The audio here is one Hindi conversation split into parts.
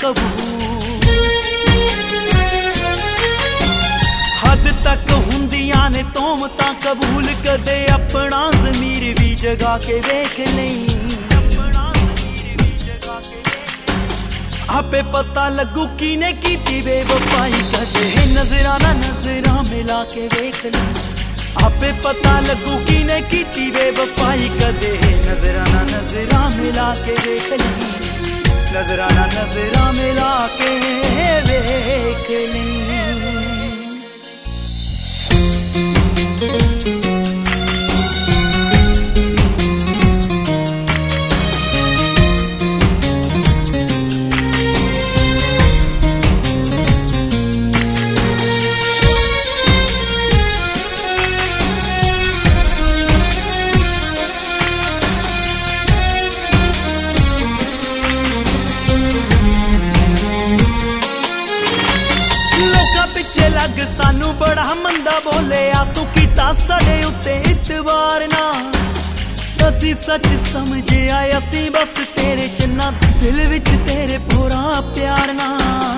कबूल। हद तक हुंदियां ने तोहमतां कबूल, कदे अपना ज़मीर भी जगा के वेख नहीं। आपे पता लगू किने कीती बेवफाई, कदे नजराना नजरां मिला के वेख नहीं। आपे पता लगू किने कीती बेवफाई, कदे नजराना नजरां मिला के वेख नहीं। नजराना नजरां मिला के वेख नहीं। लग सानू बड़ा मंदा बोले आ, तू कीता साडे उत्ते इतबार ना। असी सच समझे आए असी बस तेरे चन्ना, दिल विच तेरे पूरा प्यार ना।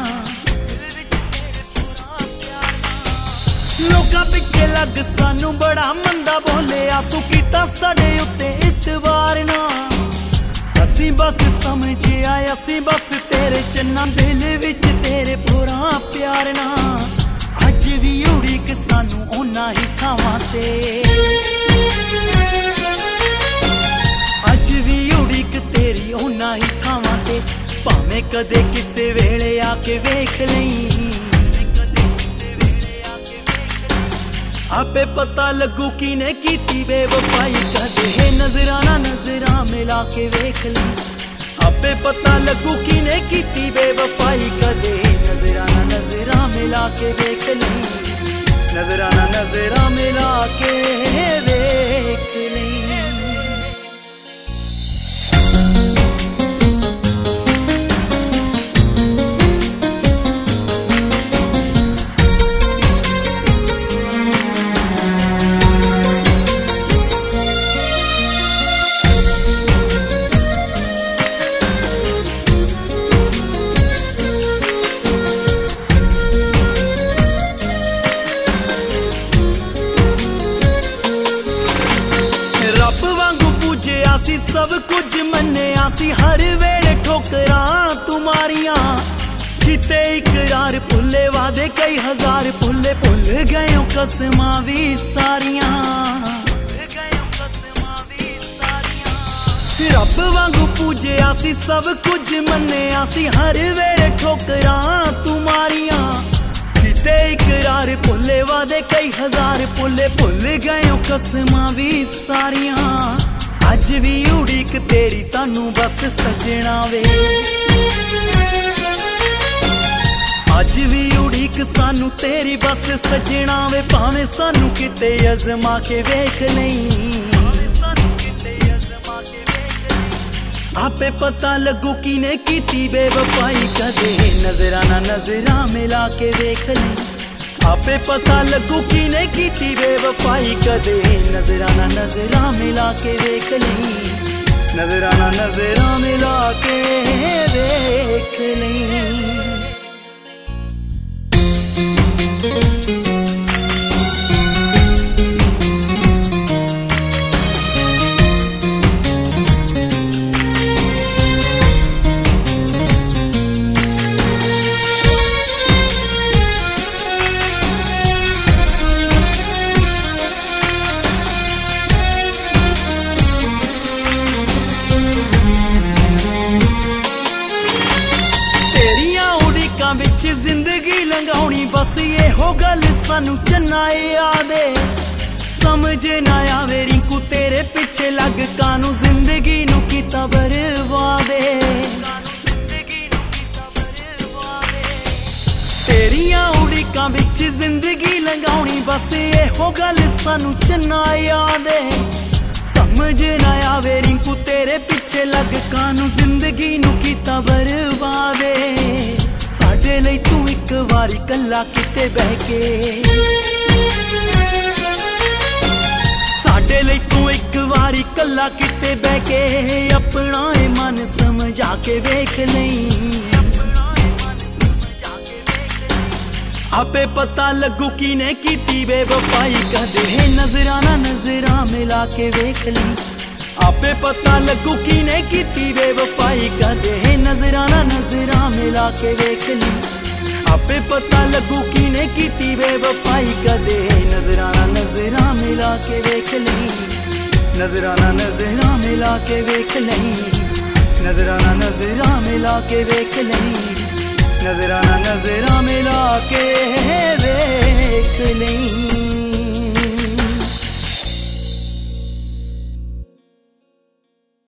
लोकां पिछे लग सानू बड़ा मंदा बोले आ, तू कीता साडे उत्ते इतबार ना। असी बस समझे आए असी बस तेरे चन्ना, दिल विच तेरे पूरा प्यार ना। अज भी उड़ीक सानू ओना ही थावां ते, अज भी उड़ीक तेरी ओना ही थावां ते, भावें कदे किसे वेले आके वेख लई। आपे पता लगू किने कीती बेवफाई, कदे नजराना नजरां मिला के वेख लई। आपे पता लगू किने कीती बेवफाई, कदे नजराना नजरां मिला के वेख नहीं। नजराना नजरां मिला के वेख नहीं। सब कुछ मन्निया सी, हर वेले ठोकरां तुम्हारियां। किते इकरार भुले वादे कई हजार भुले, भुल गए कसमां भी सारियां। रब वांगू पूजिया सी, सब कुछ मन्निया सी, हर वेले ठोकरां तुम्हारियां। किते इकरार भुले वादे कई हजार भुले, भुल गए कसमां भी सारियां। अज भी उड़ीक तेरी सानू बस सजना वे, अज भी उड़ीक सानू तेरी बस सजना वे, भावें सानू किते अजमा के वेख नहीं। आपे पता लगू किने कीती बेवफाई, कदे नजराना नजरां मिला के वेख नहीं। आपे पता लगू किने कीती बेवफाई, कदे नजराना नजरां मिला के वेख नहीं। नजराना नजरां मिला के वेख नहीं। जिंदगी लंघाउणी बस ये हो गल सानू चन्ना यादे। समझ ना आवे रिंकू तेरे पिछे लग कानू, जिंदगी नू कीता बर्बादे। तेरियां उड़ीकां विच जिंदगी लंघाउणी बस ये हो गल सानू चन्ना यादे। समझ ना आवे रिंकू तेरे पिछे लग कानू, जिंदगी नू कीता बर्बादे। साडे लई तू एक वारी कल्ला किते बह के, साडे लई तू एक वारी कल्ला किते बह के, अपना मन समझा के वेख नहीं। आपे पता लगू किने कीती बेवफाई कदे नजराना नजरा मिला के वेख ली। आपे पता लगू किने कीती बेवफाई कदे नजराना नजरा मिला के वेख ली। आपे पता लगू किने कीती बेवफाई कदे नजराना नजरा मिला के वेख ली। नजराना नजरा मिला के वेख ली। नजराना नजरा मिला के वेख ली। नजराना नजरा मिला के वेख ली।